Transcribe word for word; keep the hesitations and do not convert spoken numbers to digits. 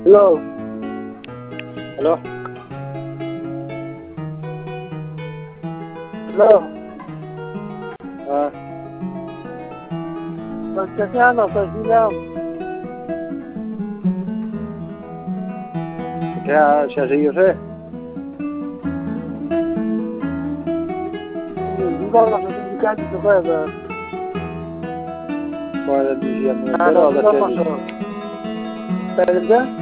Hello. Hello. Hello. À. Vâng, chắc chắn là phải đi đâu. Che c'è se io sé. Non cosa sono indicati su cosa. Poi dici a me, però da te.